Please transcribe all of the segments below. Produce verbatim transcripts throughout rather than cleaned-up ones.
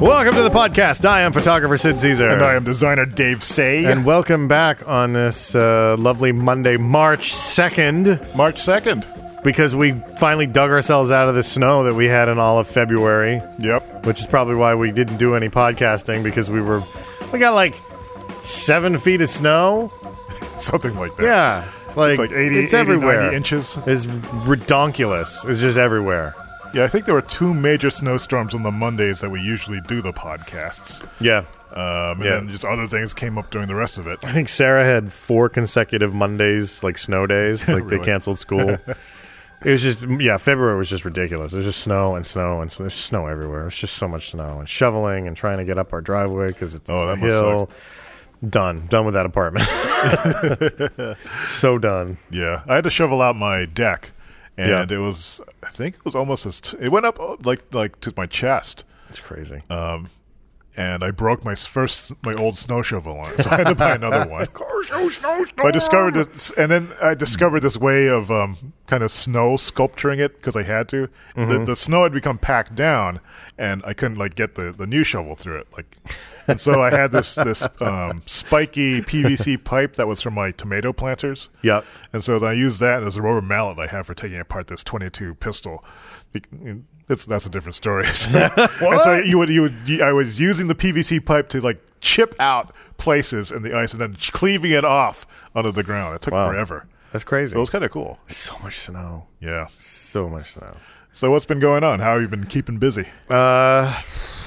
Welcome to the podcast. I am photographer Sid Caesar. And I am designer Dave Say. And welcome back on this uh, lovely Monday, March second. March second. Because we finally dug ourselves out of the snow that we had in all of February. Yep. Which is probably why we didn't do any podcasting, because we were, we got like seven feet of snow. Something like that. Yeah. Like, it's like eighty, it's eighty, everywhere. ninety inches. It's redonkulous. It's just everywhere. Yeah, I think there were two major snowstorms on the Mondays that we usually do the podcasts. Yeah. Um, and yeah. then just other things came up during the rest of it. I think Sarah had four consecutive Mondays, like snow days, like Really? they canceled school. It was just, yeah, February was just ridiculous. It was just snow and snow and snow. There's snow everywhere. It was just so much snow and shoveling and trying to get up our driveway because it's oh, a that must hill. suck. Done. Done with that apartment. So done. Yeah. I had to shovel out my deck, and Yeah. it was, I think it was almost as, t- it went up uh, like like to my chest. It's crazy. Um, and I broke my s- first, my old snow shovel on it, so I had to buy another one. Snow, snow, But I discovered this, and then I discovered this way of um, kind of snow sculpturing it because I had to. Mm-hmm. The, the snow had become packed down, and I couldn't like get the, the new shovel through it. Like, and so I had this this um, spiky P V C pipe that was from my tomato planters. Yep. And so I used that as a rubber mallet I have for taking apart this twenty-two pistol. Be- It's, that's a different story. And so you would, you would, you, I was using the P V C pipe to like chip out places in the ice and then cleaving it off onto the ground. It took Wow. forever. That's crazy. So it was kind of cool. So much snow. Yeah. So much snow. So what's been going on? How have you been keeping busy? Uh,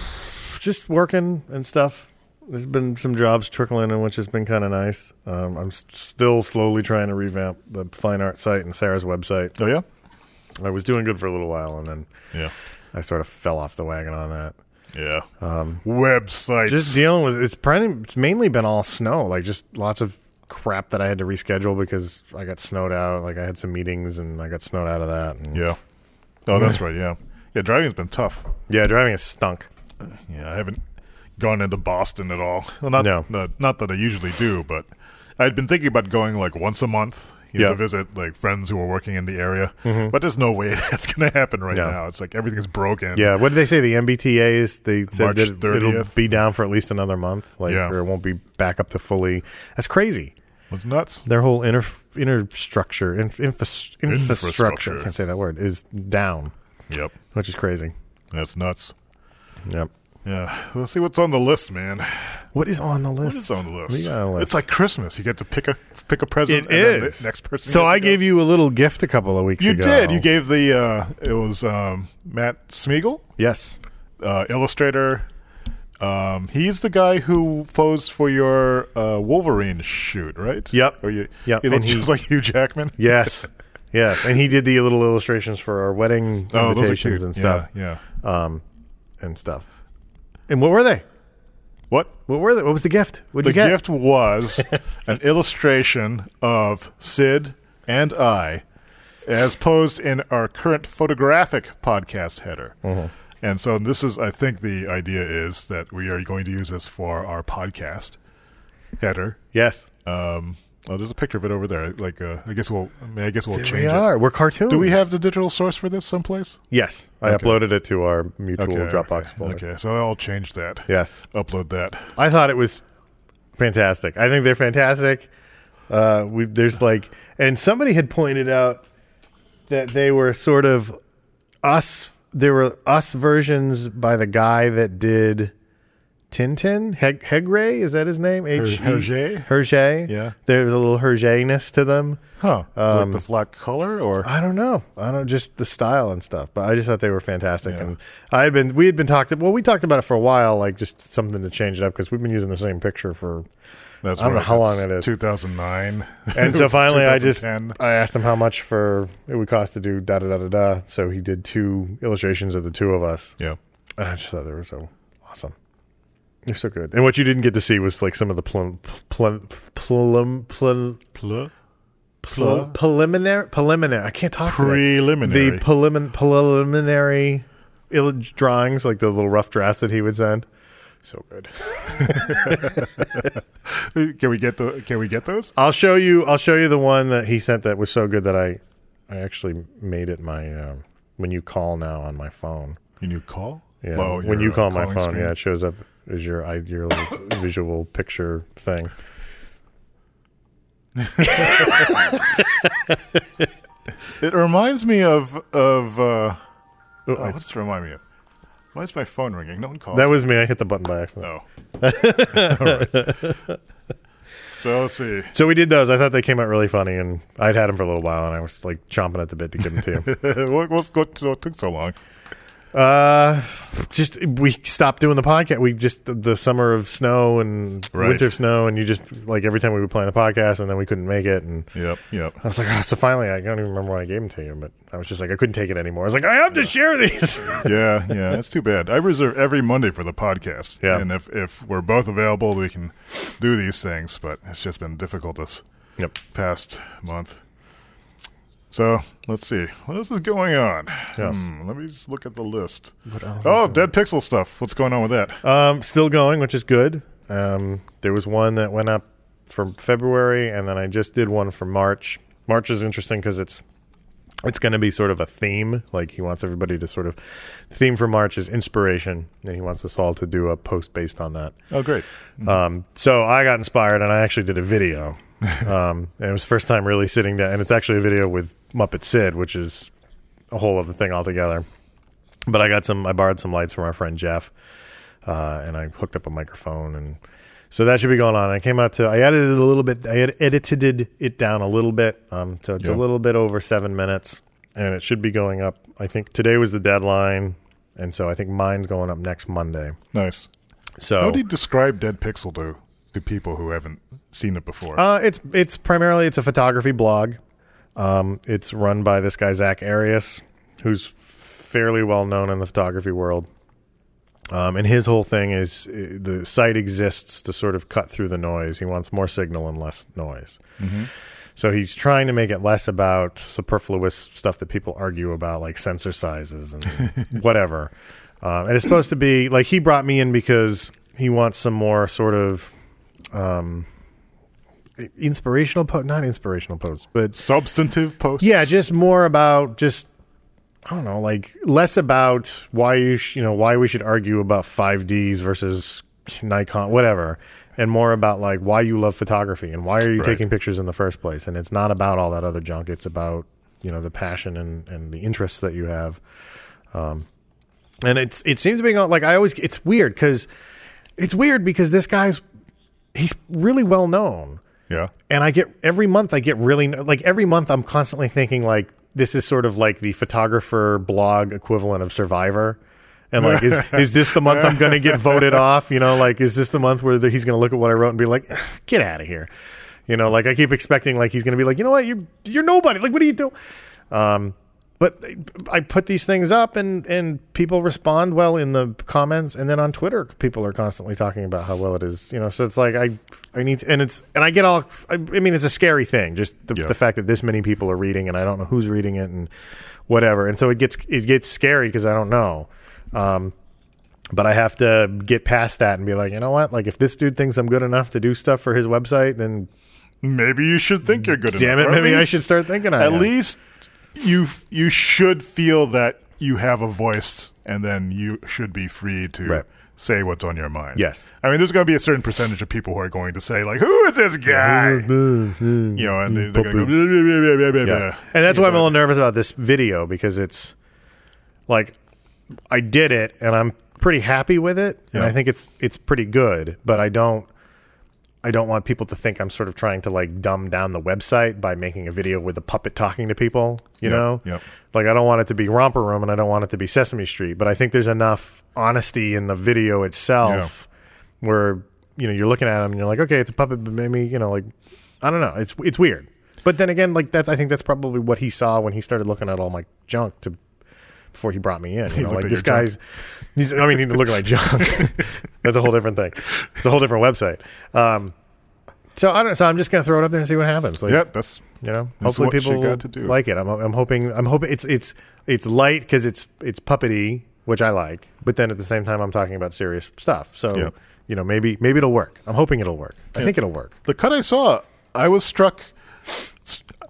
just working and stuff. There's been some jobs trickling in, which has been kind of nice. Um, I'm s- still slowly trying to revamp the fine art site and Sarah's website. Oh, yeah? I was doing good for a little while, and then Yeah. I sort of fell off the wagon on that. Yeah. Um, Websites. just dealing with it's probably it's mainly been all snow, like just lots of crap that I had to reschedule because I got snowed out. Like I had some meetings and I got snowed out of that. And Yeah. Oh, that's right, yeah. Yeah, driving's been tough. yeah, driving is stunk. Yeah, I haven't gone into Boston at all. Well, not, No. not, not that I usually do, but I'd been thinking about going like once a month. You know, Yeah. to visit like friends who are working in the area, Mhm. but there's no way that's going to happen right Yeah. now. It's like everything's broken. Yeah, what did they say? The M B T As, they said March that it'll thirtieth. be down for at least another month, like, Yeah. or it won't be back up to fully. That's crazy. It's nuts. Their whole inner inner structure, in, infras, infrastructure, Infrastructure. I can't say that word, is down, Yep, which is crazy. that's nuts. Yep. Yeah, let's see what's on the list, man. What is on the list? What is on the What list? do you got on the list? It's like Christmas. You get to pick a pick a present. It and then is. the next person. So gets I to go. gave you a little gift a couple of weeks You ago. did. You gave the. Uh, it was um, Matt Smeagol, Yes. uh, illustrator. Um, he's the guy who posed for your uh, Wolverine shoot, right? Yep. Or you, Yep. He looks And he- just like Hugh Jackman. Yes. Yes. And he did the little illustrations for our wedding Oh, those are invitations cute. and stuff. Yeah, yeah. Um, and stuff. And what were they? What? What were they? What was the gift? What'd The you get? gift was an illustration of Sid and I as posed in our current photographic podcast header. Mhm. And so this is, I think the idea is that we are going to use this for our podcast header. Yes. Um, oh, there's a picture of it over there. Like, uh, I guess we'll, I mean, I guess we'll There change we it. are. We're cartoons. Do we have the digital source for this someplace? Yes. I Okay. uploaded it to our mutual Okay. Dropbox folder. Okay, so I'll change that. Yes. Upload that. I thought it was fantastic. I think they're fantastic. Uh, we there's like, and somebody had pointed out that they were sort of us. There were us versions by the guy that did Tintin. Heg- Hegre, is that his name? H- Hergé? Hergé. Yeah. There's a little Hergé-ness to them. Huh. Um, like the flat color or? I don't know. I don't just the style and stuff, but I just thought they were fantastic. Yeah. And I had been, we had been talked. Well, we talked about it for a while, like just something to change it up because we've been using the same picture for. That's I don't know right. how long That's that is. two thousand nine. And so finally, I just two thousand ten. I asked him how much for it would cost to do da da da da da. So he did two illustrations of the two of us, Yeah. and I just thought they were so awesome. They're so good. And what you didn't get to see was like some of the plum, plum, plum, plum, Pl- plum, preliminary preliminary. I can't talk. today. Preliminary. The prelimin, preliminary ill- drawings, like the little rough drafts that he would send. So good. Can we get the? Can we get those? I'll show you. I'll show you the one that he sent that was so good that I, I actually made it my um, when you call now on my phone. Can you call? Yeah. Oh, when your, you call uh, my calling phone, screen. yeah, it shows up as your i- your little visual picture thing. It reminds me of of. Uh, Oh, oh, I- what's it remind me of? Why is my phone ringing? No one calls. that was me. I hit the button by accident. Oh. All right. So let's see. So we did those. I thought they came out really funny, and I'd had them for a little while, and I was like chomping at the bit to give them to you. what, what's, what, what took so long? Uh, just we stopped doing the podcast. We just the, the summer of snow and Right. winter of snow, and you just like every time we would play the podcast, and then we couldn't make it, and Yep, yep. I was like, oh, so finally, I don't even remember when I gave them to you, but I was just like, I couldn't take it anymore. I was like, I have to share these. Yeah, yeah. It's too bad. I reserve every Monday for the podcast. Yeah. And if, if we're both available, we can do these things, but it's just been difficult this Yep. past month. So let's see. What else is going on? Yes. Hmm, let me just look at the list. What else? Oh, Dead Pixel stuff. What's going on with that? Um, still going, which is good. Um, there was one that went up for February, and then I just did one for March. March is interesting because it's it's going to be sort of a theme. Like he wants everybody to sort of the theme for March is inspiration, and he wants us all to do a post based on that. Oh, great. Um, so I got inspired, and I actually did a video. um, and it was the first time really sitting down, and it's actually a video with Muppet Sid, which is a whole other thing altogether. But I got some, I borrowed some lights from our friend Jeff, uh, and I hooked up a microphone, and so that should be going on. I came out to, I edited it a little bit, I had edited it down a little bit, um, so it's Yeah. a little bit over seven minutes, and it should be going up. I think today was the deadline, and so I think mine's going up next Monday. Nice. So How do you describe Dead Pixel to, to people who haven't seen it before? Uh, it's it's primarily it's a photography blog. Um, it's run by this guy Zach Arias, who's fairly well known in the photography world. Um, and his whole thing is uh, the site exists to sort of cut through the noise. He wants more signal and less noise. mm-hmm. So he's trying to make it less about superfluous stuff that people argue about, like sensor sizes and whatever. Um, and it's supposed to be like he brought me in because he wants some more sort of um, inspirational post, not inspirational posts, but Substantive posts? yeah, just more about just I don't know, like less about why you sh- you know why we should argue about five Ds versus Nikon, whatever, and more about like why you love photography and why are you Right. taking pictures in the first place. And it's not about all that other junk. It's about you know the passion and and the interests that you have. Um, and it's it seems to be going, like I always it's weird because it's weird because this guy's he's really well known. Yeah. And I get every month I get really like every month I'm constantly thinking like this is sort of like the photographer blog equivalent of Survivor. And like, is is this the month I'm going to get voted off? You know, like, is this the month where the, he's going to look at what I wrote and be like, get out of here? You know, like I keep expecting like he's going to be like, you know what, you're you're nobody. Like, what do you do? Um, but I put these things up and and people respond well in the comments, and then on Twitter people are constantly talking about how well it is. You know, so it's like I I need to, and it's and I get all. I, I mean, it's a scary thing, just the, Yeah. the fact that this many people are reading, and I don't know who's reading it and whatever, and so it gets it gets scary because I don't know. Um, but I have to get past that and be like, you know what? Like, if this dude thinks I'm good enough to do stuff for his website, then Maybe you should think you're good damn enough. it, or at maybe I least- should start thinking I At am. least you you should feel that you have a voice, and then you should be free to Right. say what's on your mind. Yes. I mean, there's going to be a certain percentage of people who are going to say, like, who is this guy? You know, and they're, they're going to go, blah, blah, blah, blah, blah, blah. Yeah. And that's why I'm a little nervous about this video, because it's like I did it and I'm pretty happy with it, and Yeah. I think it's it's pretty good, but I don't I don't want people to think I'm sort of trying to like dumb down the website by making a video with a puppet talking to people, you Yep, know? yep. Like I don't want it to be Romper Room and I don't want it to be Sesame Street, but I think there's enough honesty in the video itself where, you know, you're looking at them and you're like, okay, it's a puppet, but maybe, you know, like, I don't know. It's it's weird. But then again, like that's I think that's probably what he saw when he started looking at all my junk to before he brought me in. You know, looked like at this your junk. guy's he's I mean, he didn't look at my junk. That's a whole different thing. It's a whole different website. Um so I don't so I'm just gonna throw it up there and see what happens. Like, Yeah, that's you know, That's hopefully what you people got to do. like it. I'm I'm hoping I'm hoping it's it's it's light because it's it's puppety, which I like, but then at the same time I'm talking about serious stuff. So Yeah. you know, maybe maybe it'll work. I'm hoping it'll work. I Yeah. think it'll work. the cut I saw. I was struck.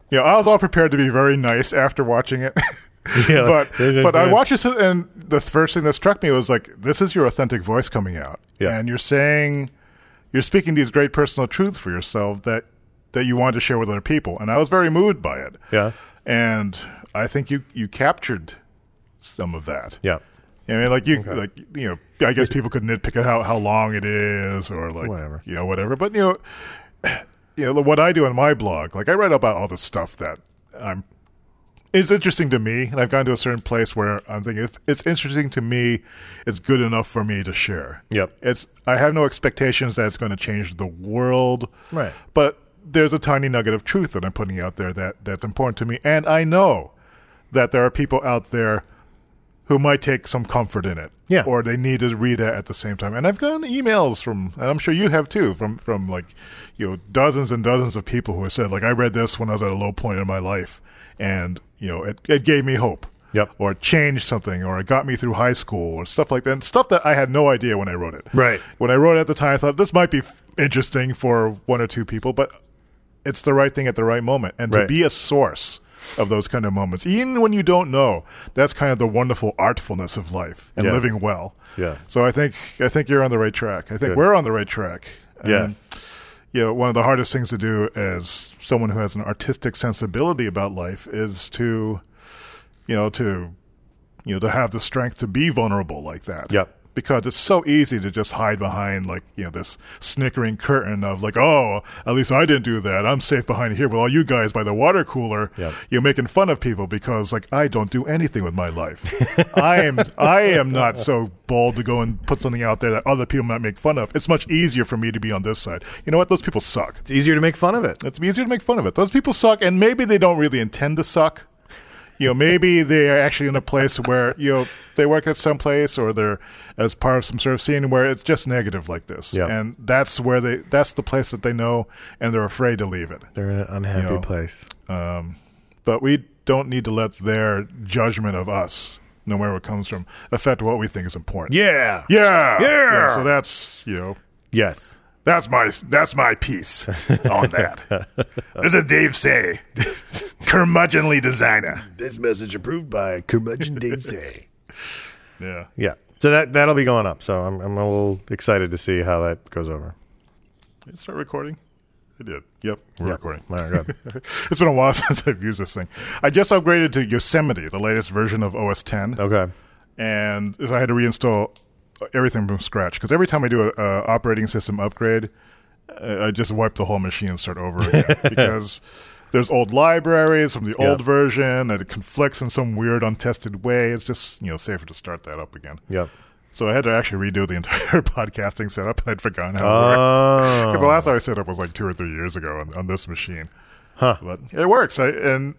you know, I was all prepared to be very nice after watching it. Yeah, but but I watched this, and the first thing that struck me was like, this is your authentic voice coming out, Yeah. and you're saying, you're speaking these great personal truths for yourself that that you want to share with other people, and I was very moved by it. Yeah. And I think you you captured some of that. Yeah. I mean, like you, like you know, I guess people could nitpick at how how long it is, or like Whatever. you know, whatever. But you know, you know what I do on my blog, like I write about all the stuff that I'm. It's interesting to me, and I've gotten to a certain place where I'm thinking if it's interesting to me, it's good enough for me to share. Yep. It's I have no expectations that it's going to change the world. Right. But there's a tiny nugget of truth that I'm putting out there that, that's important to me, and I know that there are people out there who might take some comfort in it. Yeah. Or they need to read it at the same time. And I've gotten emails from, and I'm sure you have too, from, from like, you know, dozens and dozens of people who have said, like, I read this when I was at a low point in my life, and, you know, it, it gave me hope. Yep. Or it changed something, or it got me through high school, or stuff like that. And stuff that I had no idea when I wrote it. Right. When I wrote it at the time, I thought this might be f- interesting for one or two people, but it's the right thing at the right moment. And to Right. be a source of those kind of moments, even when you don't know, that's kind of the wonderful artfulness of life and Yeah. living well. Yeah. So I think I think you're on the right track. I think Good. we're on the right track. And, Yes. you know, one of the hardest things to do as someone who has an artistic sensibility about life is to, you know, to, you know, to have the strength to be vulnerable like that. Yep. Because it's so easy to just hide behind, like, you know, this snickering curtain of like, oh, at least I didn't do that. I'm safe behind here with all you guys by the water cooler, Yep. you're making fun of people because, like, I don't do anything with my life. I am I am not so bold to go and put something out there that other people might make fun of. It's much easier for me to be on this side. You know what? Those people suck. It's easier to make fun of it. It's easier to make fun of it. Those people suck, and maybe they don't really intend to suck. You know, maybe they're actually in a place where, you know, they work at some place or they're as part of some sort of scene where it's just negative like this. Yeah. And that's where they, that's the place that they know, and they're afraid to leave it. They're in an unhappy You know, place. Um, but we don't need to let their judgment of us, no matter where it comes from, affect what we think is important. Yeah. Yeah. Yeah. So that's, you know, Yes. that's my that's my piece on that. This is Dave Say, curmudgeonly designer. This message approved by Curmudgeon Dave Say. Yeah. Yeah. So that, that'll be going up. So I'm, I'm a little excited to see how that goes over. Did it start recording? It did. Yep, we're Yep. recording. All right, good. It's been a while since I've used this thing. I just upgraded to Yosemite, the latest version of O S ten, Okay. and I had to reinstall everything from scratch because every time I do a, a operating system upgrade, uh, I just wipe the whole machine and start over again because there's old libraries from the Yep. old version and it conflicts in some weird untested way. It's just, you know, safer to start that up again. Yep. So I had to actually redo the entire podcasting setup, and I'd forgotten how it worked. Oh. Because the last time I set up was like two or three years ago on, on this machine. Huh. But it works. I, and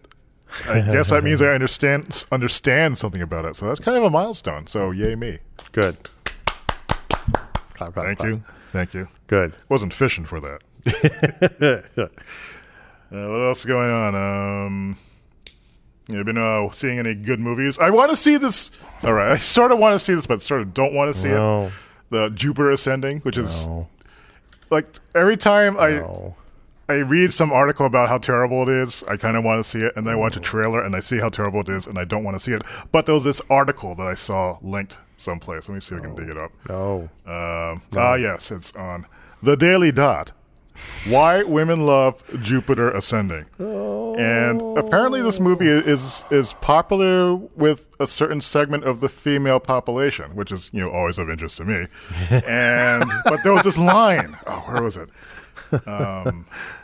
I guess that means I understand understand something about it. So that's kind of a milestone. So yay me. Good. Clap, clap, Thank clap. you. Thank you. Good. Wasn't fishing for that. Uh, what else is going on? Um, you been uh, seeing any good movies? I want to see this. All right, I sort of want to see this, but sort of don't want to see No. it. The Jupiter Ascending, which is No. like every time I No. I read some article about how terrible it is, I kind of want to see it, and then I watch a trailer and I see how terrible it is, and I don't want to see it. But there was this article that I saw linked someplace. Let me see if I can dig it up. No. Um, Ah, yes, it's on The Daily Dot. Why Women Love Jupiter Ascending. And apparently this movie is is popular with a certain segment of the female population, which is, you know, always of interest to me. And but there was this line. Oh, where was it? Um,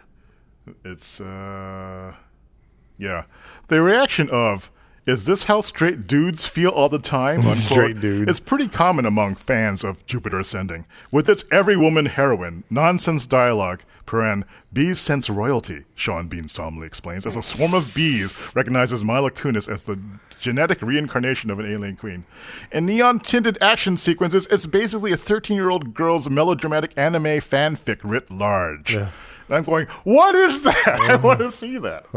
it's uh, yeah. The reaction of, "Is this how straight dudes feel all the time?" unquote, Straight dudes. It's pretty common among fans of Jupiter Ascending. With its every woman heroine, nonsense dialogue, paren, bees sense royalty, Sean Bean solemnly explains, as a swarm of bees recognizes Mila Kunis as the genetic reincarnation of an alien queen. In neon-tinted action sequences, it's basically a thirteen-year-old girl's melodramatic anime fanfic writ large. Yeah. And I'm going, what is that? I want to see that.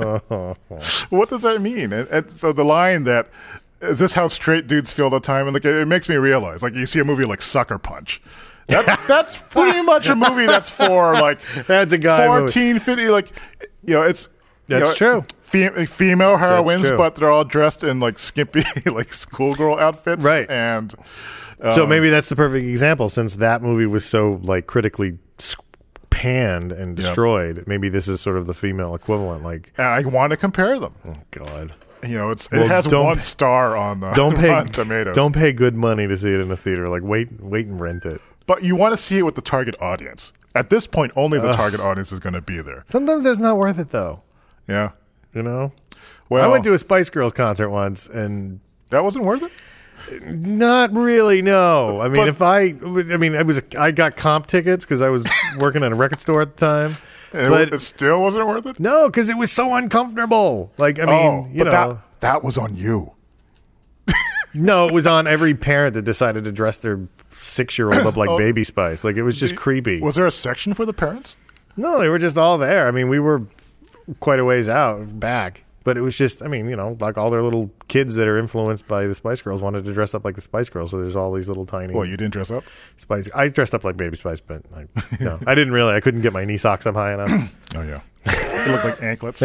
What does that mean? And, and so the line that, is this how straight dudes feel all the time? And like, it, it makes me realize, like, you see a movie like Sucker Punch. That, that's pretty much a movie that's for, like, That's a guy movie. fourteen, fifty, like, you know, it's, That's true. Fe- female heroines, true. but they're all dressed in like skimpy, like schoolgirl outfits, Right. And um, so maybe that's the perfect example, since that movie was so like critically panned and destroyed. Yep. Maybe this is sort of the female equivalent. Like, and I want to compare them. Oh God. You know, it's Well, it has don't- one star on uh, Don't pay Rotten Tomatoes. Don't pay good money to see it in the theater. Like, wait, wait and rent it. But you want to see it with the target audience. At this point, only the target audience is going to be there. Sometimes that's not worth it, though. Yeah. You know. Well, I went to a Spice Girls concert once, and that wasn't worth it. not really. No, I mean, But- if I, I mean, I was, I got comp tickets because I was working at a record store at the time. It, But- it still wasn't worth it. No, because it was so uncomfortable. Like, I mean, oh, you but know, that that was on you. no, it was on every parent that decided to dress their six-year-old up like Oh. Baby Spice. Like, it was just creepy. Was there a section for the parents? No, they were just all there. I mean, we were quite a ways out back, but it was just, I mean, you know, like all their little kids that are influenced by the Spice Girls wanted to dress up like the Spice Girls. So there's all these little tiny. Well, you didn't dress up. Spice. I dressed up like Baby Spice, but I, no, I didn't really. I couldn't get my knee socks up high enough. Oh yeah, you look like anklets.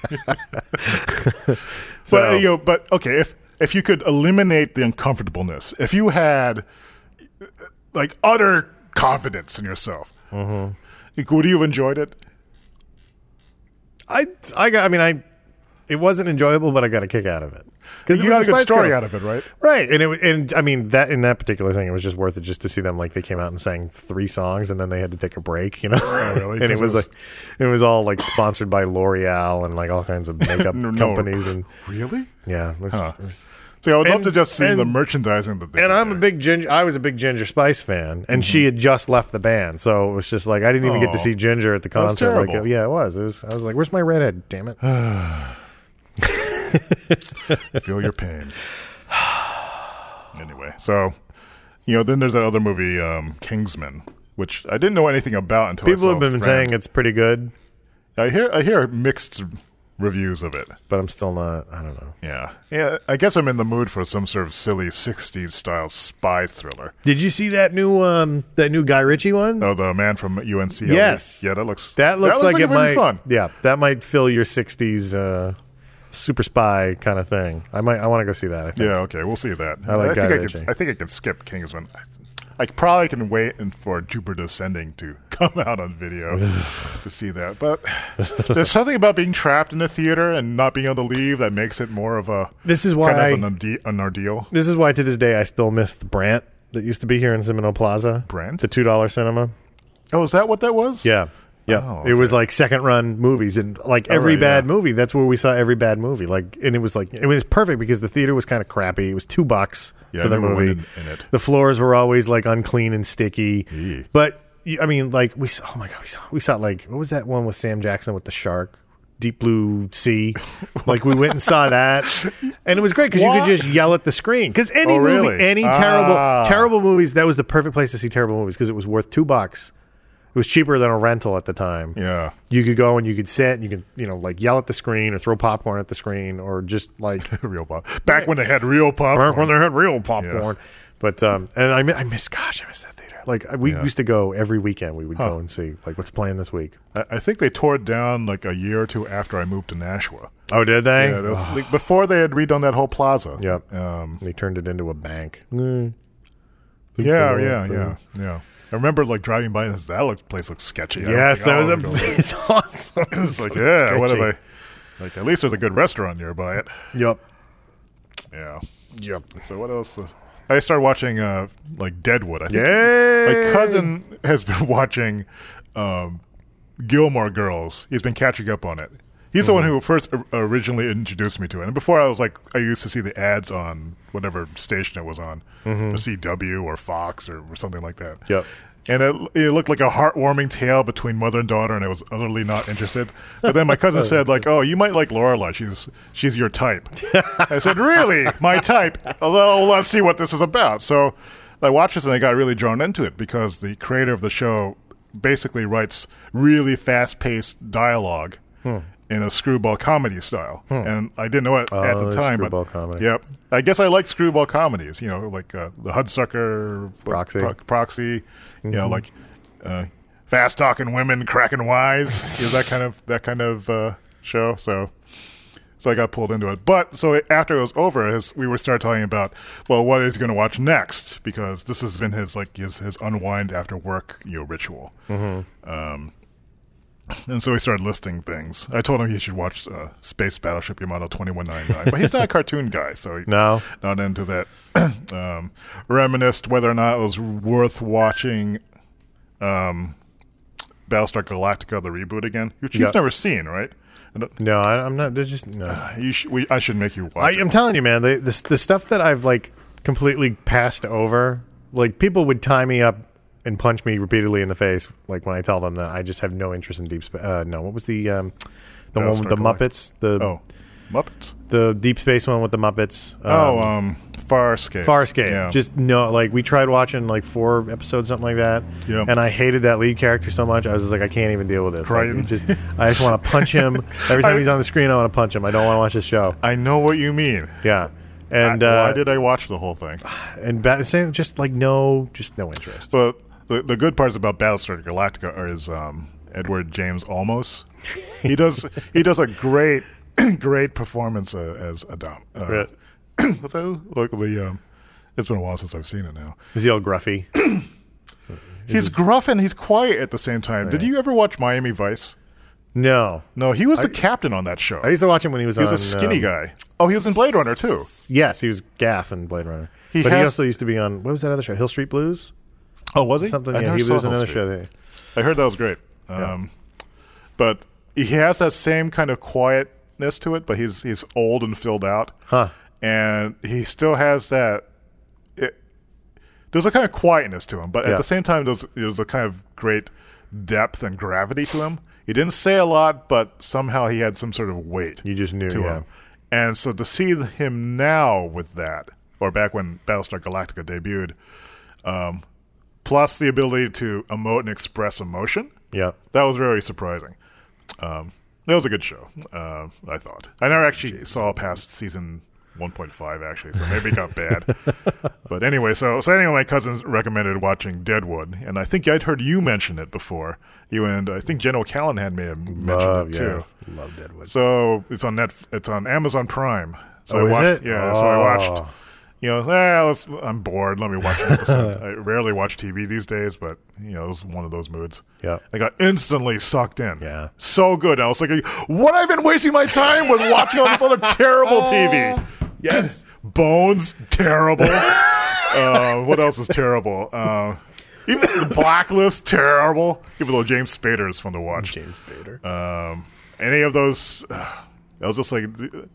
So- but you know, but okay, if if you could eliminate the uncomfortableness, if you had like utter confidence in yourself, Mm-hmm. like, would you have enjoyed it? I, I got. I mean, I. It wasn't enjoyable, but I got a kick out of it because You got a good story out of it, right? Right, and it and I mean that in that particular thing, it was just worth it just to see them like they came out and sang three songs and then they had to take a break, you know. Oh, really? And it 'Cause was it was- like it was all like sponsored by L'Oreal and like all kinds of makeup No, no. companies and Really? yeah. It was, Huh. it was- See, I would love And- to just see and- the merchandising that they and did I'm a there. big Ginger. I was a big Ginger Spice fan, and she had just left the band, so it was just like I didn't even get to Oh. see Ginger at the That was concert. Like, terrible. yeah, it was. It was. I was like, "Where's my redhead? Damn it!" Feel your pain. Anyway, so you know, then there's that other movie, um, Kingsman, which I didn't know anything about until I People saw have been a friend. saying it's pretty good, I hear I hear mixed reviews of it. but I'm still not. I don't know. Yeah, yeah. I guess I'm in the mood for some sort of silly sixties style spy thriller. Did you see that new um that new Guy Ritchie one? Oh, the man from U N C. Yes. yeah, that looks That looks, like, it would be might. fun. Yeah, that might fill your sixties uh, super spy kind of thing. I might. I want to go see that. I think. Yeah, okay, we'll see that. I like think Guy I Ritchie. can. I think I can skip Kingsman. I probably can wait and for Jupiter Ascending to come out on video to see that. But there's something about being trapped in a theater and not being able to leave that makes it more of a This is why. kind I, of an, orde- an ordeal. this is why to this day I still miss the Brant that used to be here in Seminole Plaza. Brant? The two dollar cinema. Oh, is that what that was? Yeah. Yeah, Oh, it was like second run movies, and like every right, bad yeah. movie. That's where we saw every bad movie. Like, and it was like it was perfect because the theater was kind of crappy. It was two bucks Yeah, for I the never went movie. in- in it. The floors were always like unclean and sticky. Eee. But y- I mean, like we saw. Oh my god, we saw. We saw like what was that one with Sam Jackson with the shark? Deep Blue Sea. Like we went and saw that, and it was great because you could What? just yell at the screen. Because any Oh, movie, really? any terrible, Ah. terrible movies, that was the perfect place to see terrible movies because it was worth two bucks. It was cheaper than a rental at the time. Yeah. You could go and you could sit and you could, you know, like yell at the screen or throw popcorn at the screen or just like real pop. Back when they had real popcorn. back when they had real popcorn. Yeah. But um, and I, mi- I miss, gosh, I miss that theater. Like we Yeah. used to go every weekend. We would Huh. go and see like what's playing this week. I, I think they tore it down like a year or two after I moved to Nashua. Oh, did they? Yeah, that was, like, before they had redone that whole plaza. Yep. Um, They turned it into a bank. Mm. Think yeah, so. yeah, yeah, yeah. I remember like driving by and that look, place looks sketchy. I don't Yes, think that I'll was a. ever go there. It's awesome. It's like, So yeah, what have sketchy. I? Like, at least there's a good restaurant nearby it. Yep. Yeah. Yep. So what else? uh, I started watching uh, like Deadwood. I think Yay! my cousin has been watching um, Gilmore Girls. He's been catching up on it. He's the one who first o- originally introduced me to it. And before I was like, I used to see the ads on whatever station it was on, a C W or Fox or, or something like that. Yep. And it, it looked like a heartwarming tale between mother and daughter, and I was utterly not interested. But then my cousin said, like, oh, you might like Lorelai. She's she's your type. I said, really? My type? Well, let's see what this is about. So I watched this, and I got really drawn into it because the creator of the show basically writes really fast-paced dialogue in a screwball comedy style. And I didn't know it at Oh, the time. screwball but, comedy. Yep. I guess I like screwball comedies, you know, like uh, the Hudsucker Proxy. Pro- Proxy, you know, like uh, fast talking women cracking wise. Is that kind of that kind of uh, show, so so I got pulled into it. But so after it was over, his, we were started talking about well, what is he going to watch next, because this has been his like his, his unwind after work, you know, ritual. Mm-hmm. Um, and so he started listing things. I told him he should watch uh, Space Battleship Yamato twenty-one ninety-nine, but he's not a cartoon guy, so he, No. not into that. um, reminisced whether or not it was worth watching um, Battlestar Galactica, the reboot again, which you've Yeah. never seen, right? I don't- No, I, I'm not. There's just no. uh, you sh- we, I should make you I, watch it. I'm telling you, man. The, the the stuff that I've like completely passed over. Like people would tie me up and punch me repeatedly in the face, like when I tell them that I just have no interest in deep space. Uh, no, what was the um, the one with Battlestar the Galactica. Muppets? The Oh, Muppets. the deep space one with the Muppets. Um, oh, um, Farscape. Farscape. Yeah. Just no, like we tried watching like four episodes, something like that. Yeah. And I hated that lead character so much. I was just like, I can't even deal with this. Like, Crichton. it just, I just want to punch him every time I- he's on the screen. I want to punch him. I don't want to watch this show. I know what you mean. Yeah. And I- uh, why did I watch the whole thing? and ba- same, just like no, just no interest. But the the good parts about Battlestar Galactica are is um, Edward James Olmos. He does he does a great great performance uh, as Adam. Uh, Right. what's that? Look, the um, it's been a while since I've seen it now. Is he all gruffy? He's gruff and he's quiet at the same time. Did you ever watch Miami Vice? No. No, he was the captain on that show. I used to watch him when he was He was on. a skinny um, guy. Oh, he was in Blade Runner too. Yes, he was Gaff in Blade Runner. He but he has- also used to be on, what was that other show? Hill Street Blues? Oh, was he? Something. I Yeah, never he saw was Hill another Street. show. That, I heard that was great. Um, But he has that same kind of quietness to it, but he's he's old and filled out. Huh. And he still has that. It, there's a kind of quietness to him, but Yeah. at the same time, there's, there's a kind of great depth and gravity to him. He didn't say a lot, but somehow he had some sort of weight You just knew, to yeah. him. And so to see him now with that, or back when Battlestar Galactica debuted, um, plus the ability to emote and express emotion, Yeah. that was very surprising. Um, that was a good show, uh, I thought. I never actually saw past season one point five, actually, so maybe it got bad. But anyway, so so anyway, my cousins recommended watching Deadwood, and I think I'd heard you mention it before. You and I think Jen O'Callahan may have mentioned Love, it too. yeah. Love Deadwood. So it's on net. It's on Amazon Prime. So Oh, I is watched, it? Yeah. So I watched. Oh. You know, eh, let's, I'm bored. Let me watch an episode. I rarely watch T V these days, but you know, it was one of those moods. Yeah. I got instantly sucked in. Yeah. So good. I was like, what I've been wasting my time with watching all this other terrible T V. Yes. Bones, terrible. uh, what else is terrible? Uh, even the Blacklist, terrible. Even though James Spader is fun to watch. James Spader. Um, any of those, uh, I was just like, do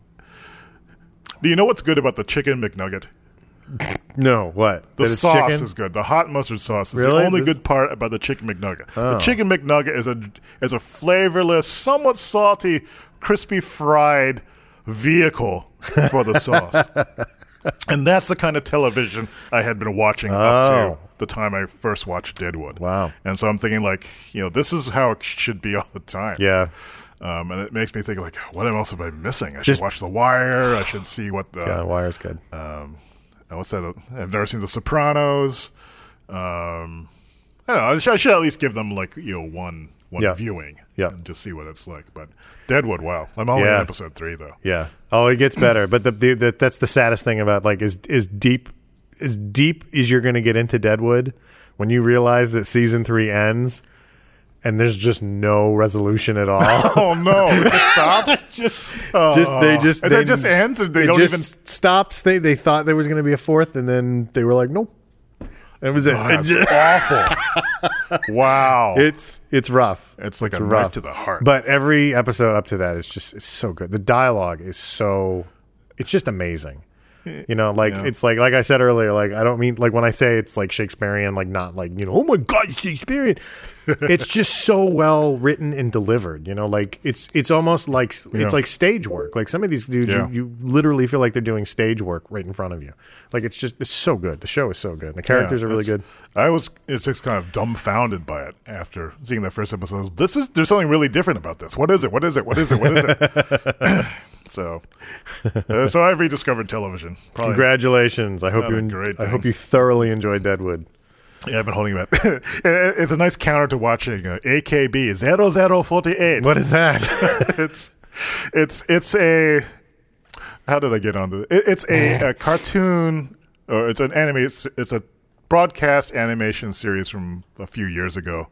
you know what's good about the chicken McNugget? No, what? The That it's sauce chicken? is good. The hot mustard sauce is Really? the only This- good part about the chicken McNugget. Oh. The chicken McNugget is a is a flavorless, somewhat salty, crispy fried vehicle for the sauce. And that's the kind of television I had been watching up Oh. to the time I first watched Deadwood. Wow. And so I'm thinking, like, you know, this is how it should be all the time. Yeah. Um, and it makes me think, like, what else am I missing? I should Just- watch The Wire. I should see what the Yeah, Wire's good. um, uh, what's that? I've never seen The Sopranos. Um, I don't know. I should, I should at least give them like you know one one Yeah. viewing, Yeah. and just see what it's like. But Deadwood, wow, I'm only Yeah. on episode three though. Yeah. Oh, it gets better. But the, the, the that's the saddest thing about like is is deep as deep as you're going to get into Deadwood when you realize that season three ends and there's just no resolution at all. Oh no, it just stops. just, Oh. just they just and they then just ends, and they it don't just even. stops. They they thought there was going to be a fourth, and then they were like, nope. And it was it. Oh, It that's just- awful. Wow, It's it's rough. it's like it's a rough. knife to the heart. But every episode up to that is just it's so good. The dialogue is so it's just amazing. You know, like Yeah. it's like like I said earlier, like I don't mean like when I say it's like Shakespearean, like not like, you know, oh my God, it's Shakespearean. It's just so well written and delivered, you know, like it's it's almost like Yeah. it's like stage work. Like some of these dudes Yeah. you, you literally feel like they're doing stage work right in front of you. Like it's just it's so good. The show is so good. The characters Yeah, are really it's- good. I was it's just kind of dumbfounded by it after seeing that first episode. This is there's something really different about this. What is it? What is it? What is it? What is it? so, uh, so I've rediscovered television. Probably, Congratulations. I hope Not you a en- great I thing. hope you thoroughly enjoyed Deadwood. Yeah, I've been holding that. It's a nice counter to watching uh, A K B zero zero four eight. What is that? It's it's it's a. How did I get onto it? It's a, a cartoon, or it's an anime. It's, it's a broadcast animation series from a few years ago,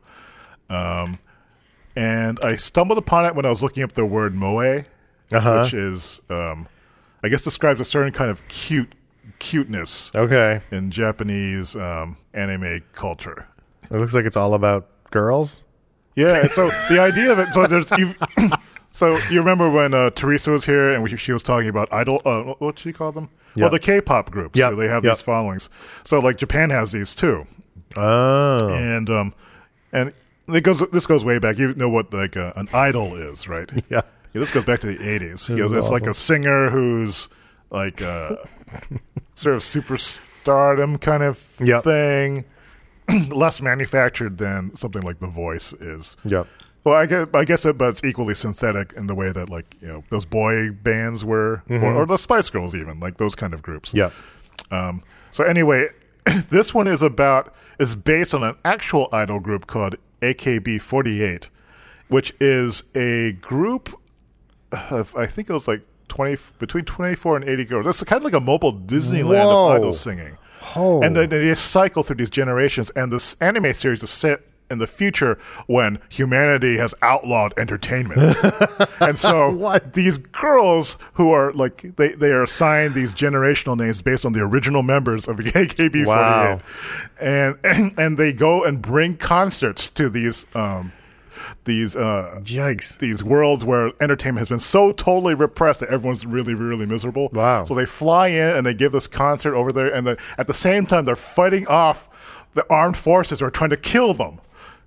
um, and I stumbled upon it when I was looking up the word moe, Uh-huh. which is, um, I guess, describes a certain kind of cute cuteness Okay. in Japanese um, anime culture. It looks like it's all about girls. Yeah, so the idea of it. So there's. You've, So you remember when uh, Teresa was here and we, she was talking about idol? Uh, what did she call them? Yep. Well, the K-pop groups. Yep. So they have Yep. these followings. So like Japan has these too, Oh. and um, and it goes. This goes way back. You know what like uh, an idol is, right? Yeah. Yeah, this goes back to the eighties. This You know, is it's like awesome. a singer who's like uh, sort of superstardom kind of Yep. thing, less manufactured than something like The Voice is. Yep. Well, I guess, I guess it, but it's equally synthetic in the way that, like, you know, those boy bands were, Mm-hmm. or, or the Spice Girls, even, like those kind of groups. Yep. Um, so anyway, this one is about is based on an actual idol group called A K B forty-eight, which is a group of, I think it was like twenty between twenty-four and eighty girls. It's kind of like a mobile Disneyland Whoa. of idol singing. Oh. And then they cycle through these generations, and this anime series is set in the future when humanity has outlawed entertainment. And so What? these girls who are like they, they are assigned these generational names based on the original members of A K B forty-eight. Wow. And, and and they go and bring concerts to these um these uh Yikes. these worlds where entertainment has been so totally repressed that everyone's really, really miserable. Wow. So they fly in and they give this concert over there, and then at the same time they're fighting off the armed forces who are trying to kill them.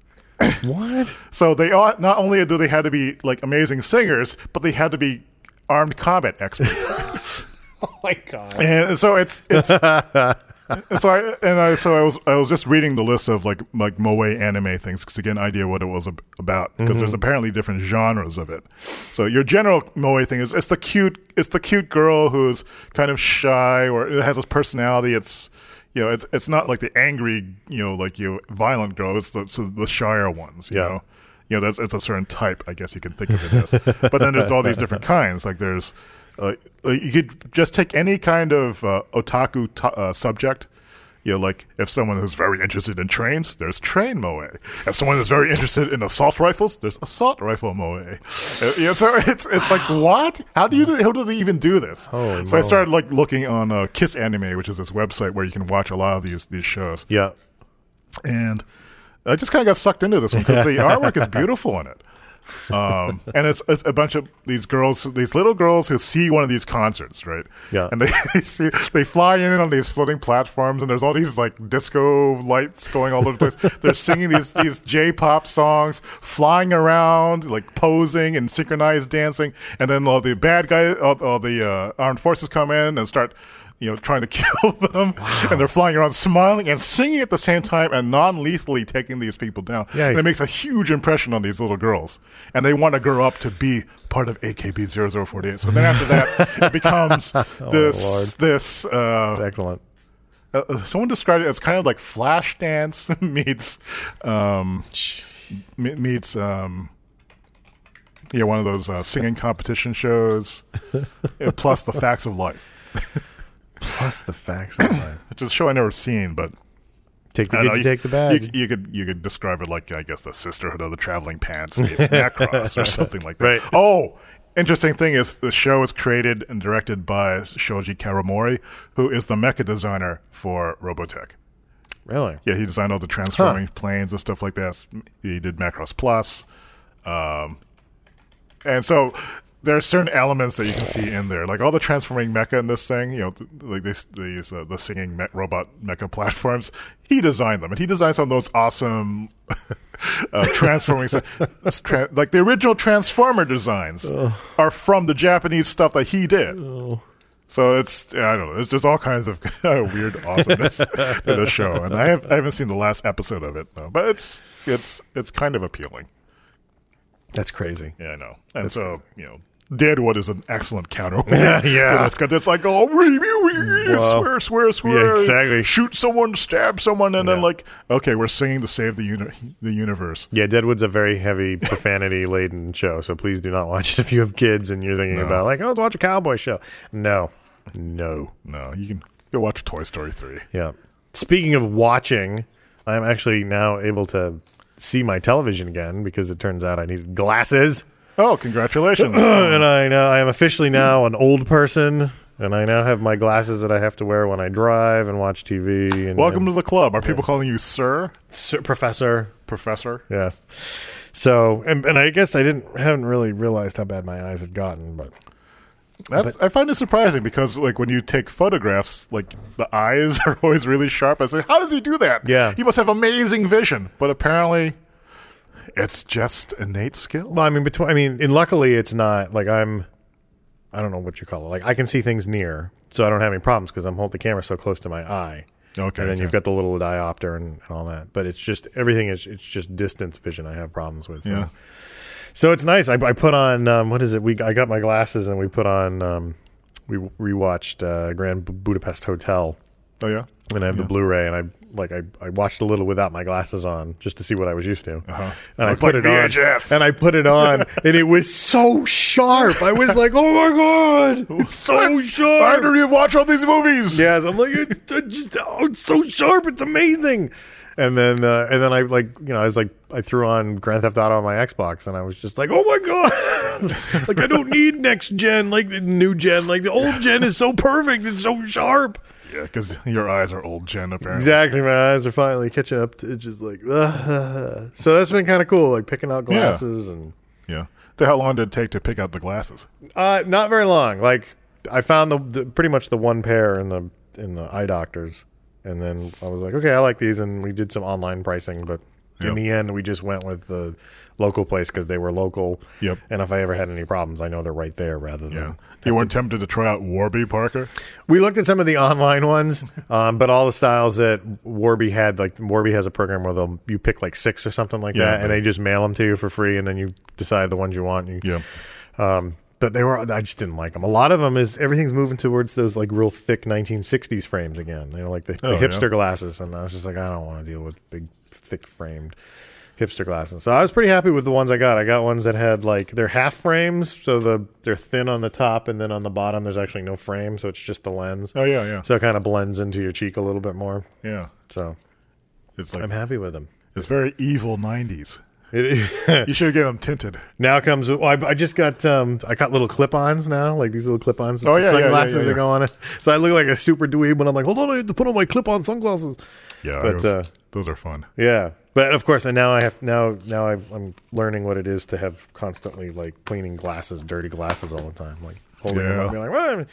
What? So they ought, not only do they have to be like amazing singers, but they had to be armed combat experts. Oh my god. And so it's it's so I and I so I was I was just reading the list of like like moe anime things to get an idea what it was ab- about, because there's apparently different genres of it. So your general moe thing is it's the cute it's the cute girl who's kind of shy or it has a personality. It's you know it's it's not like the angry you know like you know, violent girl. It's the so the shyer ones. You Yeah. know. You know, that's it's a certain type, I guess you can think of it as. But then there's all these different kinds. Like there's, uh, you could just take any kind of uh, otaku t- uh, subject. You know, like if someone who's very interested in trains, there's train moe. If someone is very interested in assault rifles, there's assault rifle moe. Uh, yeah, so it's it's like what? How do you do, how do they even do this? Holy so I moly. started like looking on uh, Kiss Anime, which is this website where you can watch a lot of these these shows. Yeah. And I just kind of got sucked into this one because the artwork is beautiful in it. Um, and it's a, a bunch of these girls, these little girls who see one of these concerts, right? Yeah. And they, they see, they fly in on these floating platforms, and there's all these like disco lights going all over the place. They're singing these these J-pop songs, flying around, like posing and synchronized dancing. And then all the bad guys, all, all the uh, armed forces come in and start, you know, trying to kill them. Wow. And they're flying around smiling and singing at the same time and non-lethally taking these people down. Yikes. And it makes a huge impression on these little girls. And they want to grow up to be part of A K B zero zero four eight. So then after that, it becomes Oh, this, Lord. this, uh, Excellent. uh, someone described it as kind of like Flashdance meets, um, me- meets, um, yeah, one of those uh, singing competition shows, uh, plus the facts of life. Plus the facts of life. Which is a show I never seen, but Take the I good, don't you know, take the bad. You, you could you could describe it like I guess the Sisterhood of the Traveling Pants meets Macross or something like that. Right. Oh, interesting thing is the show is created and directed by Shoji Kawamori, who is the mecha designer for Robotech. Really? Yeah, he designed all the transforming planes and stuff like that. He did Macross Plus, um, and so there are certain elements that you can see in there, like all the transforming mecha in this thing. You know, th- like these these uh, the singing me- robot mecha platforms. He designed them, and he designed some of those awesome uh, transforming stuff. Tra- like the original Transformer designs oh. are from the Japanese stuff that he did. Oh. So it's I don't know. It's just all kinds of weird awesomeness to the show, and I have I haven't seen the last episode of it though, but it's it's it's kind of appealing. That's crazy. Yeah, I know. And so you know, Deadwood is an excellent counter. Yeah, yeah. It's, it's like, oh, wee, wee, wee, Well, swear, swear, swear. yeah, exactly. Shoot someone, stab someone, and then Yeah. like, okay, we're singing to save the uni- the universe. Yeah, Deadwood's a very heavy profanity laden show, so please do not watch it if you have kids and you're thinking No. about like, oh, let's watch a cowboy show. No, no. No, you can go watch Toy Story three. Yeah. Speaking of watching, I'm actually now able to see my television again because it turns out I needed glasses. Oh, congratulations. And I know I am officially now an old person, and I now have my glasses that I have to wear when I drive and watch T V. And, Welcome and, to the club. Are people calling you sir? Sir, Professor. Professor? Yes. So, and, and I guess I didn't haven't really realized how bad my eyes had gotten, but That's, I find it surprising because, like, when you take photographs, like, the eyes are always really sharp. I say, how does he do that? Yeah. He must have amazing vision. But apparently, it's just innate skill. well, I mean, between I mean, and luckily it's not like I'm. I don't know what you call it. Like I can see things near, so I don't have any problems because I'm holding the camera so close to my eye. Okay. And then okay. you've got the little diopter and, and all that. But it's just everything is it's just distance vision I have problems with. So. Yeah. So it's nice. I, I put on um, what is it? We I got my glasses and we put on. Um, we rewatched uh, Grand Budapest Hotel, Oh, yeah? and I have Yeah. the Blu-ray, and I like I, I watched a little without my glasses on just to see what I was used to. Uh-huh. And I Looked put like it V H S. on, and I put it on, and it was so sharp. I was like, "Oh my god, it's so sharp!" I don't even watch all these movies. Yes, I'm like, it's just oh, it's so sharp. It's amazing. And then, uh, and then I like, you know, I was like, I threw on Grand Theft Auto on my Xbox, and I was just like, oh my god, like I don't need next gen, like the new gen, like the old gen is so perfect, it's so sharp. Yeah, because your eyes are old gen, apparently. Exactly, my eyes are finally catching up. To, it's just like, uh, so that's been kind of cool, like picking out glasses and. Yeah. So how long did it take to pick out the glasses? Uh, not very long. Like I found the, the pretty much the one pair in the in the eye doctors, and then I was like, okay, I like these, and we did some online pricing, but in Yep. the end, we just went with the local place because they were local. Yep. And if I ever had any problems, I know they're right there rather than. Yeah. You weren't tempted to try out Warby Parker? We looked at some of the online ones, um, but all the styles that Warby had, like Warby has a program where they'll you pick like six or something like Yeah, that, yeah. and they just mail them to you for free, and then you decide the ones you want. And you, Yeah. Um, but they were, I just didn't like them. A lot of them is everything's moving towards those like real thick nineteen sixties frames again. You know, like the, the Oh, hipster yeah. glasses. And I was just like, I don't want to deal with big, thick framed hipster glasses. So I was pretty happy with the ones I got. I got ones that had like they're half frames, so the they're thin on the top, and then on the bottom there's actually no frame, so it's just the lens. Oh, yeah, yeah. So it kind of blends into your cheek a little bit more. Yeah. So It's like, I'm happy with them. it's very evil nineties. It, You should get them tinted. now comes. Well, I, I just got. Um, I got little clip-ons now, like these little clip-ons. Oh, yeah, yeah, yeah, sunglasses yeah, yeah. that go on it. So I look like a super dweeb when I'm like, hold on, I have to put on my clip-on sunglasses. Yeah, But, it was- uh, those are fun. Yeah, but of course, and now I have now now I've, I'm learning what it is to have constantly like cleaning glasses, dirty glasses all the time, like holding them Yeah. up, and being like, well,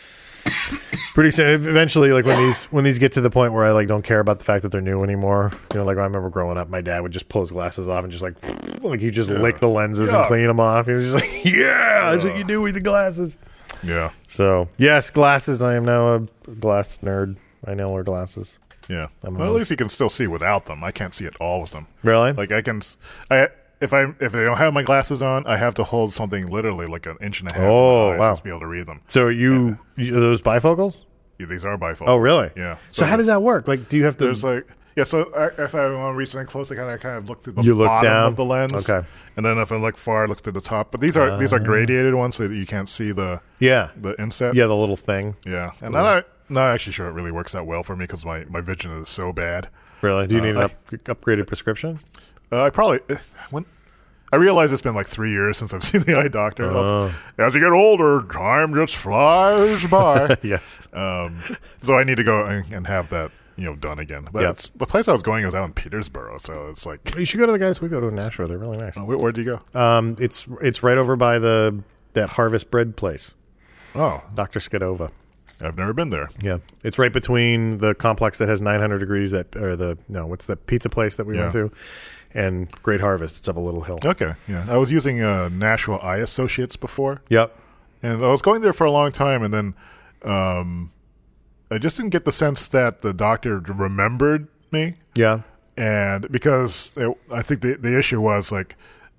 pretty soon, eventually, like when these when these get to the point where I like don't care about the fact that they're new anymore. You know, like I remember growing up, my dad would just pull his glasses off and just like like you just lick the lenses and Yeah. clean them off. He was just like, yeah, that's what you do with the glasses. Yeah. So yes, glasses. I am now a glass nerd. I now wear glasses. Yeah. I'm Well, at a- least you can still see without them. I can't see at all with them. Really? Like I can, s- I if I if I don't have my glasses on, I have to hold something literally like an inch and a half Oh, from my eyes wow. to be able to read them. So you, you are those bifocals? Yeah, these are bifocals. Oh, really? Yeah. So, how does that work? Like, do you have to? There's like yeah. So I, if I want to reach something close, I kind of kind of look through the You look bottom down? of the lens. Okay. And then if I look far, I look to the top. But these are these are Ah. gradiated ones, so that you can't see the yeah, the inset. yeah, the little thing. Yeah. And I'm not, not actually sure it really works that well for me because my, my vision is so bad. Really? Do you Uh, need an I- up, upgraded prescription? Uh, I probably eh, when I realize it's been like three years since I've seen the eye doctor. Oh. As you get older, time just flies by. Yes. um, so I need to go and, and have that you know done again. But Yep. it's, the place I was going is out in Petersboro, so it's like, You should go to the guys we go to in Nashville. They're really nice. where, where'd you go? Um, it's it's right over by the that Harvest Bread place, Oh, Doctor Skidova. I've never been there. Yeah, it's right between the complex that has nine hundred degrees that or the no, what's the pizza place that we went Yeah. to, and Great Harvest. It's up a little hill. Okay, yeah. I was using uh, Nashville Eye Associates before. Yep. And I was going there for a long time, and then um, I just didn't get the sense that the doctor remembered me. Yeah. And because it, I think the the issue was like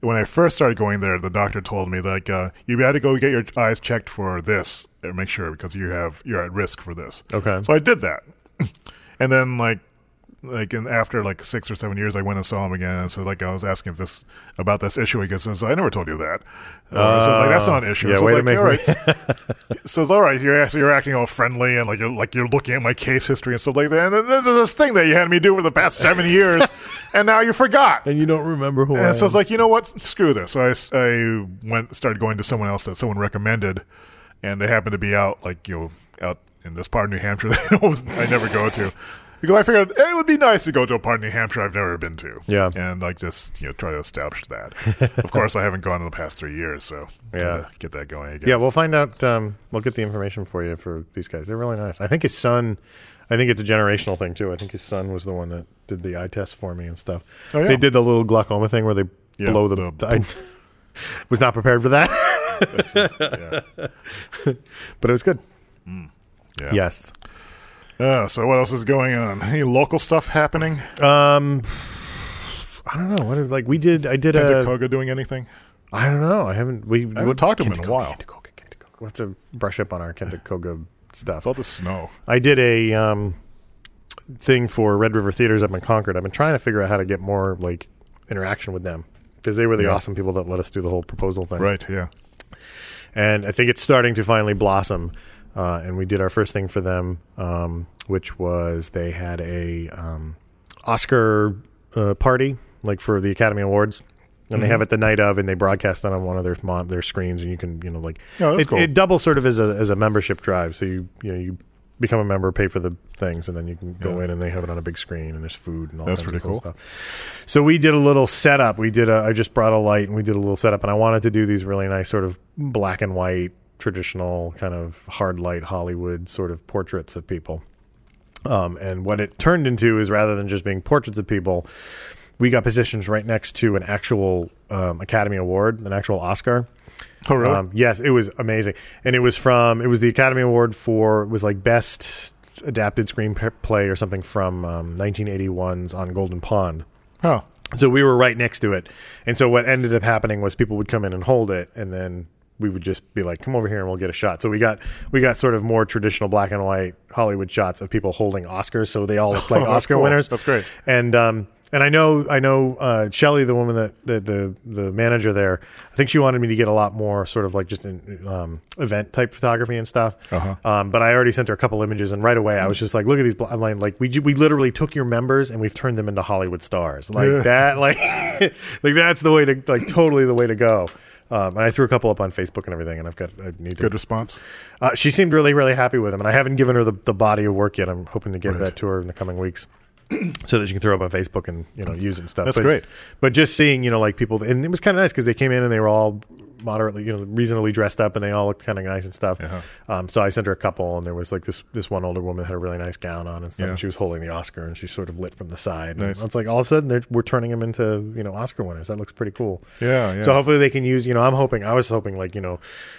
when I first started going there, the doctor told me like uh, you had to go get your eyes checked for this and make sure because you have you're at risk for this. Okay. So I did that, and then like like in, after like six or seven years, I went and saw him again, and so like I was asking if this about this issue. He goes, "I never told you that." Uh, so it's like that's not an issue. Yeah, so way it's to like, make all right. So it's all right. You're so you're acting all friendly and like you're like you're looking at my case history and stuff like that. And there's this thing that you had me do for the past seven years, and now you forgot. And you don't remember who. I And so am. it's like, you know what? Screw this. So I, I went started going to someone else that someone recommended, and they happened to be out like you know out in this part of New Hampshire that I, always, I never go to. Because I figured it would be nice to go to a part of New Hampshire I've never been to. Yeah. And like just, you know, try to establish that. Of course, I haven't gone in the past three years, so Yeah. gotta get that going again. Yeah, we'll find out. Um, we'll get the information for you for these guys. They're really nice. I think his son, I think it's a generational thing too. I think his son was the one that did the eye test for me and stuff. Oh, yeah. They did the little glaucoma thing where they Yeah, blow the. the the I was not prepared for that, That's just- yeah. but it was good. Yeah. Yes. Uh, so what else is going on? Any local stuff happening? Um, I don't know. What is like we did? I did Kenta a. Koga doing anything? I don't know. I haven't. We I haven't talked to him in a Kenta while. Koga, Kenta Koga, Kenta Koga. We'll have to brush up on our Kenta Koga stuff. It's all the snow. I did a um, thing for Red River Theaters up in Concord. I've been trying to figure out how to get more like interaction with them because they were the Yeah. awesome people that let us do the whole proposal thing. Right, yeah. And I think it's starting to finally blossom. Uh, and we did our first thing for them, um, which was they had a um, Oscar uh, party, like for the Academy Awards. And Mm-hmm. they have it the night of, and they broadcast it on one of their mon- their screens, and you can, you know, like Oh, that's it, cool. it doubles sort of as a as a membership drive. So you you know you become a member, pay for the things, and then you can go Yeah. in and they have it on a big screen, and there's food and all That's kinds pretty of cool cool. stuff. So we did a little setup. We did a. I just brought a light, and we did a little setup, and I wanted to do these really nice sort of black and white, traditional kind of hard light Hollywood sort of portraits of people. Um, and what it turned into is rather than just being portraits of people, we got positions right next to an actual um, Academy Award, an actual Oscar. Oh, really? Um, yes, it was amazing, and it was from it was the Academy Award for it was like best adapted screenplay or something from um, nineteen eighty-one's On Golden Pond. oh. So we were right next to it, and so what ended up happening was people would come in and hold it, and then we would just be like, "Come over here and we'll get a shot." So we got we got sort of more traditional black and white Hollywood shots of people holding Oscars, so they all look like Oh, that's Oscar cool. winners. That's great. And um, and I know I know uh, Shelley, the woman that the, the the manager there, I think she wanted me to get a lot more sort of like just in, um, event type photography and stuff. Uh-huh. Um, but I already sent her a couple images, and right away I was just like, "Look at these!" Bl-. I'm like, like we ju- we literally took your members and we've turned them into Hollywood stars, like Yeah. that, like like that's the way to like totally the way to go. Um, and I threw a couple up on Facebook and everything, and I've got I need to. Good response. Uh, she seemed really really happy with them, and I haven't given her the, the body of work yet. I'm hoping to give Right. that to her in the coming weeks. So that she can throw up on Facebook and you know use it and stuff. That's but, great. But just seeing you know like people, and it was kind of nice because they came in and they were all moderately you know reasonably dressed up and they all looked kind of nice and stuff. Uh-huh. Um, so I sent her a couple, and there was like this this one older woman had a really nice gown on and stuff. Yeah. And she was holding the Oscar, and she's sort of lit from the side. Nice. And it's like all of a sudden they're, we're turning them into you know Oscar winners. That looks pretty cool. Yeah, yeah. So hopefully they can use, you know, I'm hoping, I was hoping like, you know,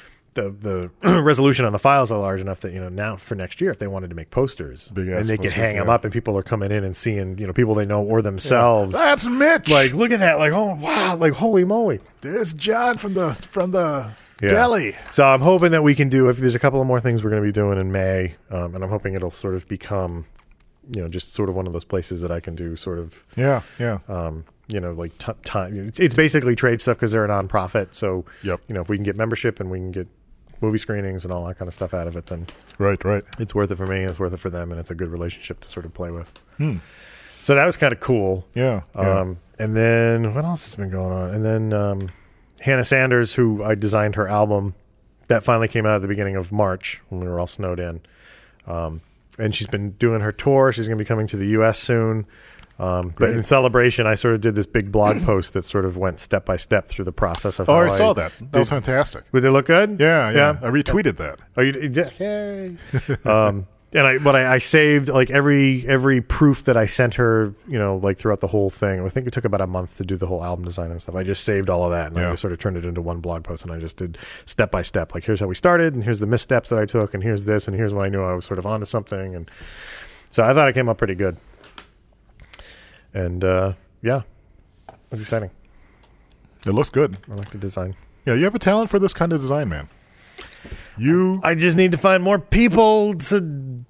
the the resolution on the files are large enough that, you know, now for next year, if they wanted to make posters Big ass and they could posters, hang them yeah. up and people are coming in and seeing, you know, people they know or themselves. That's Mitch. Like, look at that. Like, oh, wow. Like, holy moly. There's John from the from the Yeah. deli. So I'm hoping that we can do, if there's a couple of more things we're going to be doing in May, um, and I'm hoping it'll sort of become, you know, just sort of one of those places that I can do sort of, Yeah, yeah. um, you know, like t- time. It's, it's basically trade stuff because they're a nonprofit. So, Yep. you know, if we can get membership and we can get movie screenings and all that kind of stuff out of it, then Right, right. it's worth it for me and it's worth it for them, and it's a good relationship to sort of play with. Hmm. So that was kind of cool. Yeah, yeah. Um, and then what else has been going on? And then um, Hannah Sanders, who I designed her album, that finally came out at the beginning of March when we were all snowed in. Um, and she's been doing her tour. She's going to be coming to the U S soon. Um, but Great. in celebration, I sort of did this big blog post that sort of went step by step through the process of Oh, how I saw that. That was did- fantastic. Did it look good? Yeah, yeah. Yeah. I retweeted that. Oh, you you did? Yay. um, and I, but I, I saved like every every proof that I sent her, you know, like throughout the whole thing. I think it took about a month to do the whole album design and stuff. I just saved all of that, and I Yeah. just sort of turned it into one blog post, and I just did step by step. Like, here's how we started, and here's the missteps that I took, and here's this, and here's when I knew I was sort of onto something, and so I thought it came up pretty good. And uh, yeah, it was exciting. It looks good. I like the design. Yeah, you have a talent for this kind of design, man. You. I just need to find more people to.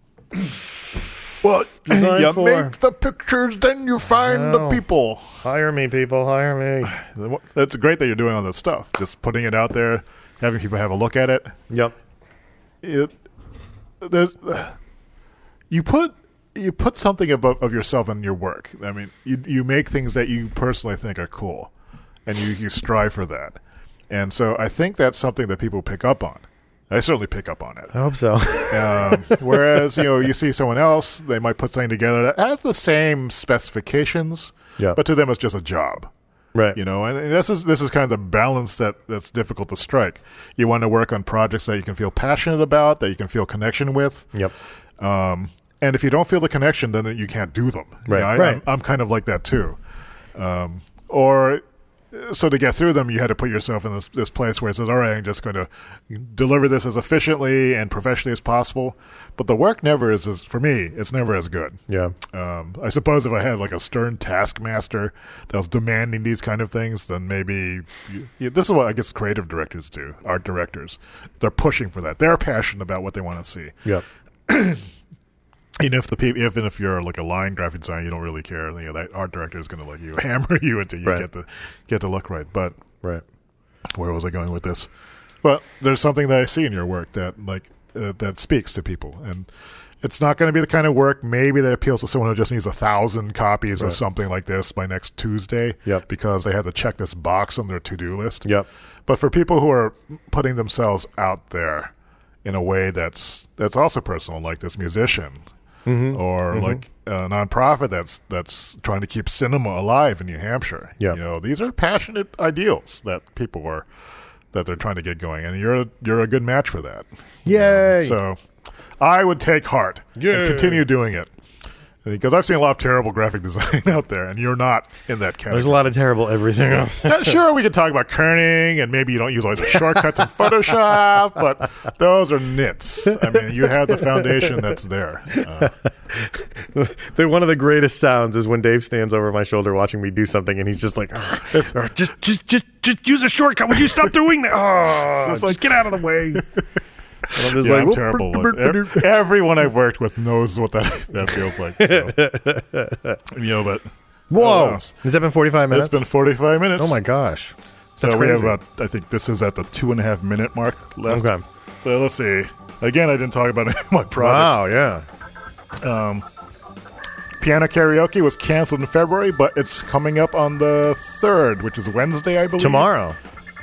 Well, design you for. make the pictures, then you find the Oh. people. Hire me, people. Hire me. That's great that you're doing all this stuff. Just putting it out there, having people have a look at it. Yep. It there's you put you put something of of yourself in your work. I mean, you you make things that you personally think are cool, and you you strive for that. And so I think that's something that people pick up on. I certainly pick up on it. I hope so. Um, whereas, you know, you see someone else, they might put something together that has the same specifications, Yeah. but to them it's just a job. Right. You know, and, and this is this is kind of the balance that, that's difficult to strike. You want to work on projects that you can feel passionate about, that you can feel connection with. Yep. Um, and if you don't feel the connection, then you can't do them. Right. You know, I, Right. I'm, I'm kind of like that too. Um, or so to get through them, you had to put yourself in this, this place where it says, all right, I'm just going to deliver this as efficiently and professionally as possible. But the work never is, as for me, it's never as good. Yeah. Um, I suppose if I had like a stern taskmaster that was demanding these kind of things, then maybe you, you, this is what I guess creative directors do, art directors. They're pushing for that. They're passionate about what they want to see. Yep. Even if the people, even if you're like a line graphic designer, you don't really care. You know, that art director is going to like you hammer you until you Right. get the get to look right. But Right. where was I going with this? Well, there's something that I see in your work that like uh, that speaks to people, and it's not going to be the kind of work maybe that appeals to someone who just needs a thousand copies Right. of something like this by next Tuesday, Yep. because they have to check this box on their to-do list. Yep. But for people who are putting themselves out there in a way that's that's also personal, like this musician, Mm-hmm. or Mm-hmm. like a nonprofit that's that's trying to keep cinema alive in New Hampshire. Yeah. You know, these are passionate ideals that people are that they're trying to get going, and you're a, you're a good match for that. You know? Yay. So I would take heart Yay. and continue doing it. Because I've seen a lot of terrible graphic design out there, and you're not in that category. There's a lot of terrible everything else. Yeah, sure, we could talk about kerning, and maybe you don't use all the shortcuts in Photoshop, but those are nits. I mean, you have the foundation that's there. Uh, The- one of the greatest sounds is when Dave stands over my shoulder watching me do something, and he's just like, "Ah, ah, just, just, just, just use a shortcut. Would you stop doing that? Oh, Just just, like- get out of the way." And I'm just yeah, like, I'm "Whoop, terrible. brr, With brr, brr, ev- brr." everyone I've worked with knows what that, that feels like. So. You know, but Whoa! Oh, Has that been forty-five minutes? it's been forty-five minutes. Oh my gosh! So That's we have crazy. about, I think this is at the two and a half minute mark left. Okay. So let's see. Again, I didn't talk about any of my projects. Wow! Yeah. Piano karaoke was canceled in February, but it's coming up on the third, which is Wednesday, I believe. Tomorrow.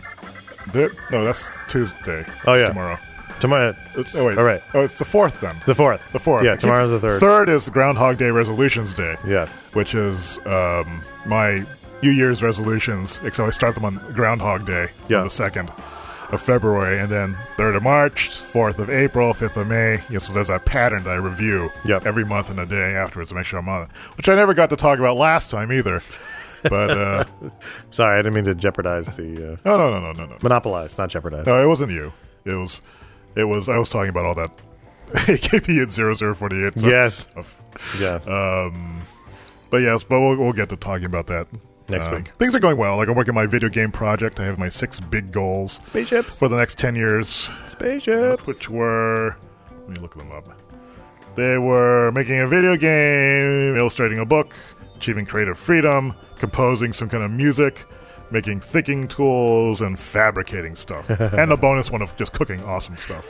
Did- no, that's Tuesday. Oh, It's yeah. tomorrow. Tomorrow. It's, oh wait. All right. Oh, it's the fourth then. The fourth. The fourth. Yeah. Tomorrow's the third. Third is Groundhog Day Resolutions Day. Yes. Which is um, my New Year's resolutions. So I start them on Groundhog Day, Yeah. on the second of February, and then third of March, fourth of April, fifth of May. Yeah, so there's a pattern that I review Yep. every month and a day afterwards to make sure I'm on it, which I never got to talk about last time either. But uh, Sorry, I didn't mean to jeopardize the uh, no, no, no, no, no, no. monopolize, not jeopardize. No, it wasn't you. It was, it was. I was talking about all that A K P at zero zero forty eight. Yes. Stuff. Yes. Um, but yes, but we'll, we'll get to talking about that Next Um, week. Things are going well. Like I'm working my video game project. I have my six big goals Spaceships. for the next ten years, Spaceships. which were. Let me look them up. They were making a video game, illustrating a book, achieving creative freedom, composing some kind of music, making thinking tools, and fabricating stuff. And a bonus one of just cooking awesome stuff.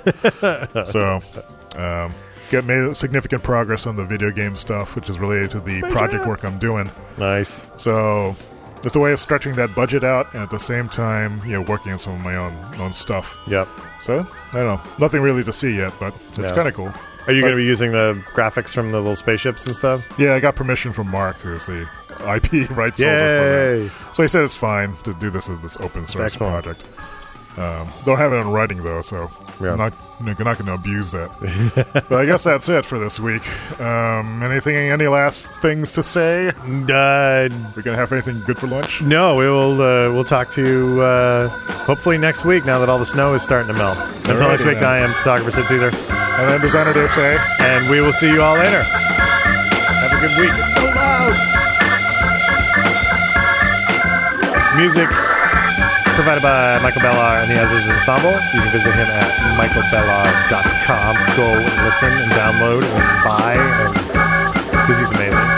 So, um, get made significant progress on the video game stuff, which is related to the project work I'm doing. Nice. So, it's a way of stretching that budget out, and at the same time, you know, working on some of my own own stuff. Yep. So, I don't know, nothing really to see yet, but it's Yeah. kind of cool. Are you But- going to be using the graphics from the little spaceships and stuff? Yeah, I got permission from Mark, who's the I P rights holder for Yay! that. So he said it's fine to do this as this open source excellent. project. Um, don't have it in writing though, so Yeah. I'm not I'm not going to abuse that. But I guess that's it for this week. Um, anything? Any last things to say? Uh, We gonna have anything good for lunch? no, we will. Uh, we'll talk to you uh, hopefully next week. Now that all the snow is starting to melt. Until next Alrighty week, then. I am photographer Sid Caesar, And then designer Dave say, and we will see you all later. Have a good week. It's so loud. Music. provided by Michael Bellar and the As Is Ensemble. You can visit him at michael bellar dot com. Go and listen and download and buy, because he's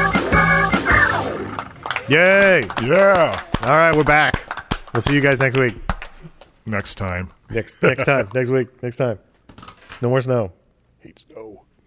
amazing. Yay! Yeah. All right, we're back. We'll see you guys next week. Next time. Next next time. Next week. Next time. No more snow. Hate snow.